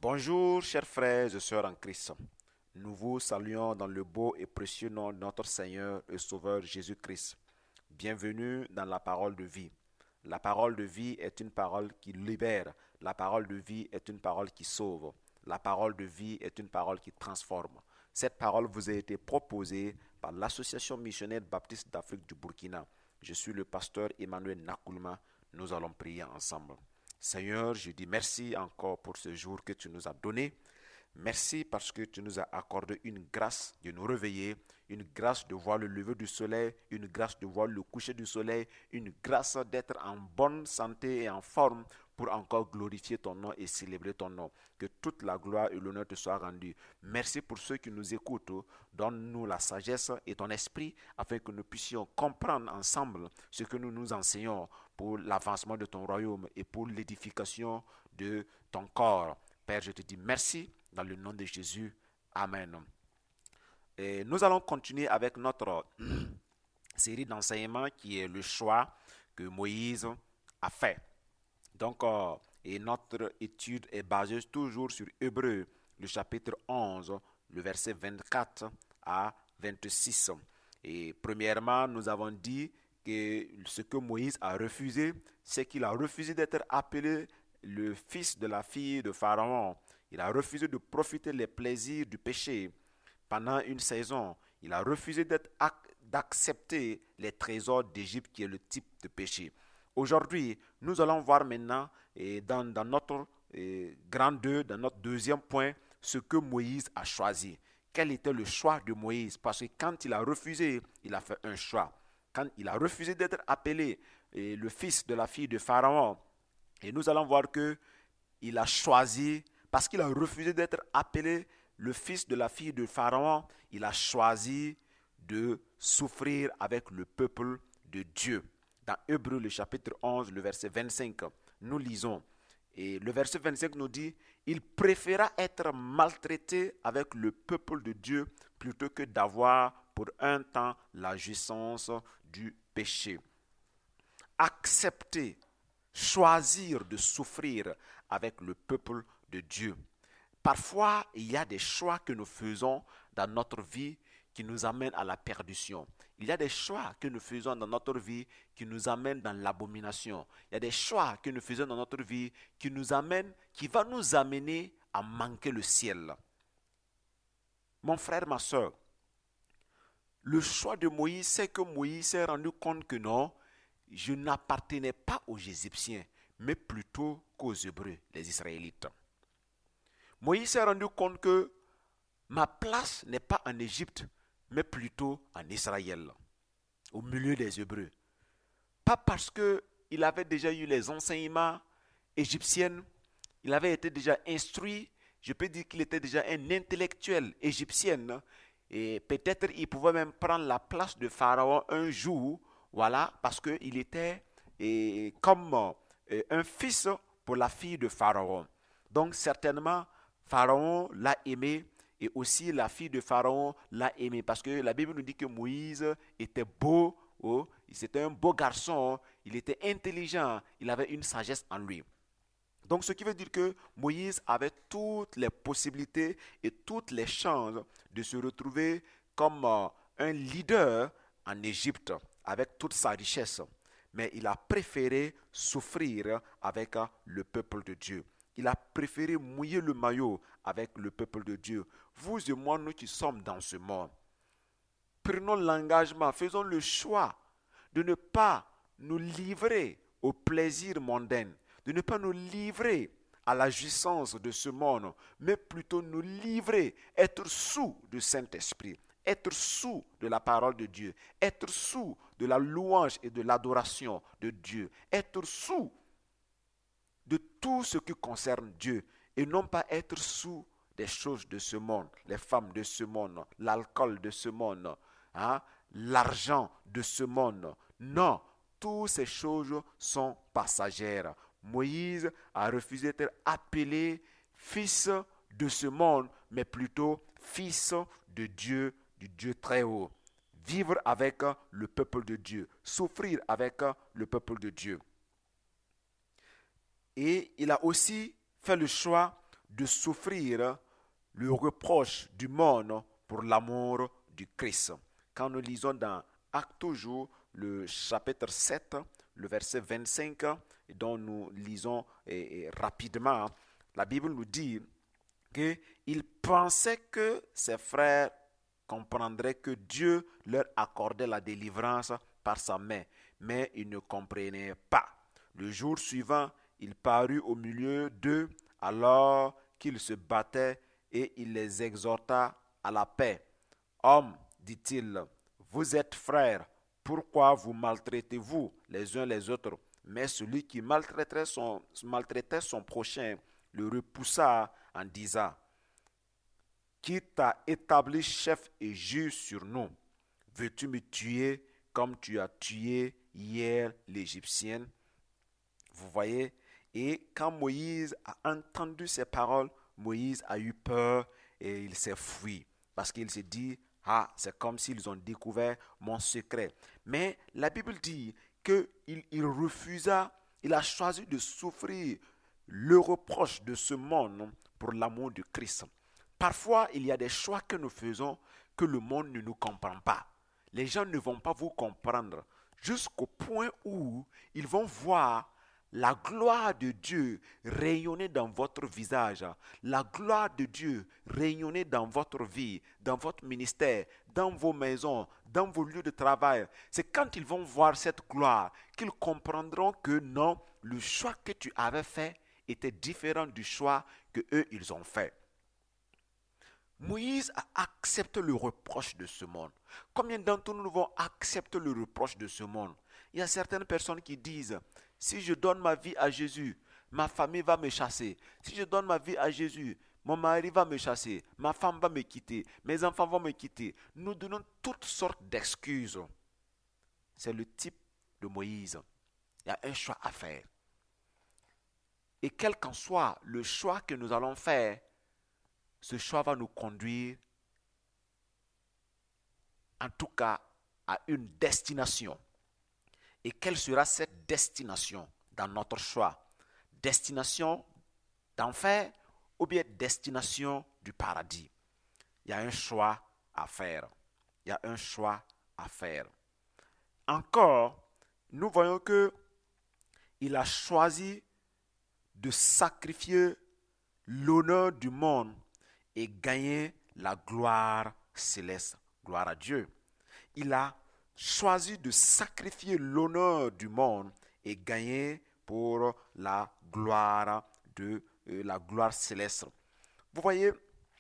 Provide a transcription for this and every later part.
Bonjour, chers frères et sœurs en Christ. Nous vous saluons dans le beau et précieux nom de notre Seigneur et Sauveur Jésus-Christ. Bienvenue dans la parole de vie. La parole de vie est une parole qui libère. La parole de vie est une parole qui sauve. La parole de vie est une parole qui transforme. Cette parole vous a été proposée par l'Association missionnaire baptiste d'Afrique du Burkina. Je suis le pasteur Emmanuel Nakoulma. Nous allons prier ensemble. Seigneur, je dis merci encore pour ce jour que tu nous as donné. Merci parce que tu nous as accordé une grâce de nous réveiller, une grâce de voir le lever du soleil, une grâce de voir le coucher du soleil, une grâce d'être en bonne santé et en forme pour encore glorifier ton nom et célébrer ton nom. Que toute la gloire et l'honneur te soient rendus. Merci pour ceux qui nous écoutent. Donne-nous la sagesse et ton esprit afin que nous puissions comprendre ensemble ce que nous nous enseignons pour l'avancement de ton royaume et pour l'édification de ton corps. Père, je te dis merci dans le nom de Jésus. Amen. Et nous allons continuer avec notre série d'enseignements qui est le choix que Moïse a fait. Donc, et notre étude est basée toujours sur Hébreux, le chapitre 11, le verset 24 à 26. Et premièrement, nous avons dit que ce que Moïse a refusé, c'est qu'il a refusé d'être appelé le fils de la fille de Pharaon. Il a refusé de profiter des plaisirs du péché pendant une saison. Il a refusé d'accepter les trésors d'Égypte qui est le type de péché. Aujourd'hui, nous allons voir maintenant dans notre grand 2, dans notre deuxième point, ce que Moïse a choisi. Quel était le choix de Moïse? Parce que quand il a refusé, il a fait un choix. Quand il a refusé d'être appelé le fils de la fille de Pharaon, et nous allons voir qu'il a choisi, parce qu'il a refusé d'être appelé le fils de la fille de Pharaon, il a choisi de souffrir avec le peuple de Dieu. Dans Hébreux, le chapitre 11, le verset 25, nous lisons. Et le verset 25 nous dit, il préféra être maltraité avec le peuple de Dieu plutôt que d'avoir pour un temps la jouissance du péché. Accepter, choisir de souffrir avec le peuple de Dieu. Parfois, il y a des choix que nous faisons dans notre vie qui nous amènent à la perdition. Il y a des choix que nous faisons dans notre vie qui nous amènent dans l'abomination. Il y a des choix que nous faisons dans notre vie qui va nous amener à manquer le ciel. Mon frère, ma soeur, le choix de Moïse, c'est que Moïse s'est rendu compte que non, je n'appartenais pas aux Égyptiens, mais plutôt qu'aux Hébreux, les Israélites. Moïse s'est rendu compte que ma place n'est pas en Égypte, mais plutôt en Israël, au milieu des Hébreux. Pas parce qu'il avait déjà eu les enseignements égyptiens, il avait été déjà instruit, je peux dire qu'il était déjà un intellectuel égyptien, et peut-être il pouvait même prendre la place de Pharaon un jour, voilà, parce qu'il était comme un fils pour la fille de Pharaon. Donc certainement, Pharaon l'a aimé et aussi la fille de Pharaon l'a aimé parce que la Bible nous dit que Moïse était beau, c'était un beau garçon, il était intelligent, il avait une sagesse en lui. Donc ce qui veut dire que Moïse avait toutes les possibilités et toutes les chances de se retrouver comme un leader en Égypte avec toute sa richesse. Mais il a préféré souffrir avec le peuple de Dieu. Il a préféré mouiller le maillot avec le peuple de Dieu. Vous et moi, nous qui sommes dans ce monde, prenons l'engagement, faisons le choix de ne pas nous livrer au plaisir mondain, de ne pas nous livrer à la jouissance de ce monde, mais plutôt nous livrer, être sous du Saint-Esprit, être sous de la parole de Dieu, être sous de la louange et de l'adoration de Dieu, être sous de tout ce qui concerne Dieu et non pas être sous des choses de ce monde, les femmes de ce monde, l'alcool de ce monde, l'argent de ce monde. Non, toutes ces choses sont passagères. Moïse a refusé d'être appelé fils de ce monde, mais plutôt fils de Dieu, du Dieu très haut. Vivre avec le peuple de Dieu, souffrir avec le peuple de Dieu. Et il a aussi fait le choix de souffrir le reproche du monde pour l'amour du Christ. Quand nous lisons dans Actes toujours, le chapitre 7, le verset 25, dont nous lisons rapidement, la Bible nous dit qu'il pensait que ses frères comprendraient que Dieu leur accordait la délivrance par sa main, mais ils ne comprenaient pas. Le jour suivant, il parut au milieu d'eux alors qu'ils se battaient et il les exhorta à la paix. Hommes, dit-il, vous êtes frères, pourquoi vous maltraitez-vous les uns les autres? Mais celui qui maltraitait son prochain le repoussa en disant, qui t'a établi chef et juge sur nous? Veux-tu me tuer comme tu as tué hier l'Égyptienne? Vous voyez? Et quand Moïse a entendu ces paroles, Moïse a eu peur et il s'est fui. Parce qu'il s'est dit, ah, c'est comme s'ils ont découvert mon secret. Mais la Bible dit qu'il refusa, il a choisi de souffrir le reproche de ce monde pour l'amour de Christ. Parfois, il y a des choix que nous faisons que le monde ne nous comprend pas. Les gens ne vont pas vous comprendre jusqu'au point où ils vont voir la gloire de Dieu rayonner dans votre visage, la gloire de Dieu rayonner dans votre vie, dans votre ministère, dans vos maisons, dans vos lieux de travail. C'est quand ils vont voir cette gloire qu'ils comprendront que non, le choix que tu avais fait était différent du choix que eux ils ont fait. Moïse a accepté le reproche de ce monde. Combien d'entre nous vont accepter le reproche de ce monde? Il y a certaines personnes qui disent, si je donne ma vie à Jésus, ma famille va me chasser. Si je donne ma vie à Jésus, mon mari va me chasser, ma femme va me quitter, mes enfants vont me quitter. Nous donnons toutes sortes d'excuses. C'est le type de Moïse. Il y a un choix à faire. Et quel qu'en soit le choix que nous allons faire, ce choix va nous conduire, en tout cas, à une destination. Et quelle sera cette destination dans notre choix? Destination d'enfer ou bien destination du paradis? Il y a un choix à faire. Il y a un choix à faire. Encore, nous voyons que il a choisi de sacrifier l'honneur du monde et gagner la gloire céleste. Gloire à Dieu. Il a choisi de sacrifier l'honneur du monde et gagner pour la gloire céleste. Vous voyez,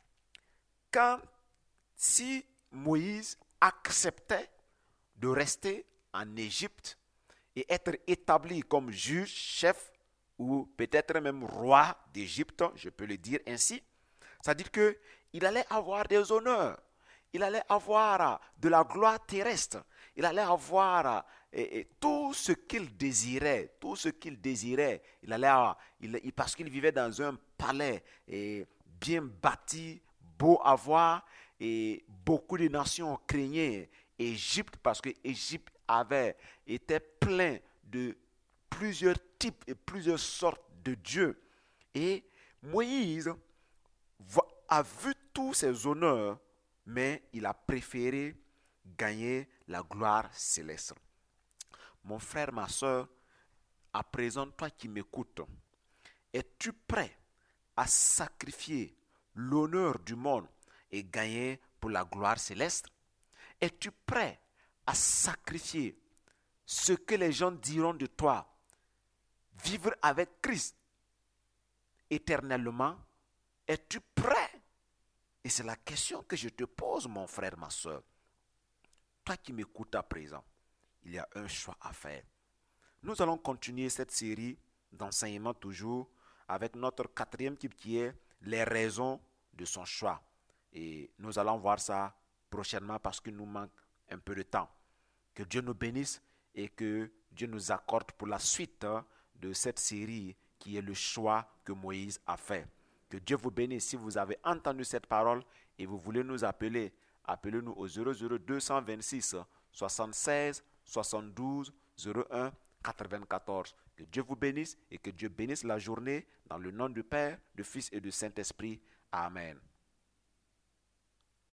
si Moïse acceptait de rester en Égypte et être établi comme juge, chef ou peut-être même roi d'Égypte, je peux le dire ainsi, c'est-à-dire qu'il allait avoir des honneurs, il allait avoir de la gloire terrestre, il allait avoir tout ce qu'il désirait, il allait avoir, parce qu'il vivait dans un palais bien bâti, beau à voir, et beaucoup de nations craignaient Égypte parce que Égypte était plein de plusieurs types et plusieurs sortes de dieux. Et Moïse a vu tous ces honneurs, mais il a préféré gagner la gloire céleste. Mon frère, ma soeur, à présent, toi qui m'écoutes, es-tu prêt à sacrifier l'honneur du monde et gagner pour la gloire céleste? Es-tu prêt à sacrifier ce que les gens diront de toi, vivre avec Christ éternellement? Es-tu prêt? Et c'est la question que je te pose, mon frère, ma soeur. Toi qui m'écoutes à présent, il y a un choix à faire. Nous allons continuer cette série d'enseignements toujours avec notre quatrième type qui est les raisons de son choix. Et nous allons voir ça prochainement parce qu'il nous manque un peu de temps. Que Dieu nous bénisse et que Dieu nous accorde pour la suite de cette série qui est le choix que Moïse a fait. Que Dieu vous bénisse. Si vous avez entendu cette parole et vous voulez nous appeler, appelez-nous au 00226 76 72 01 94. Que Dieu vous bénisse et que Dieu bénisse la journée dans le nom du Père, du Fils et du Saint-Esprit. Amen.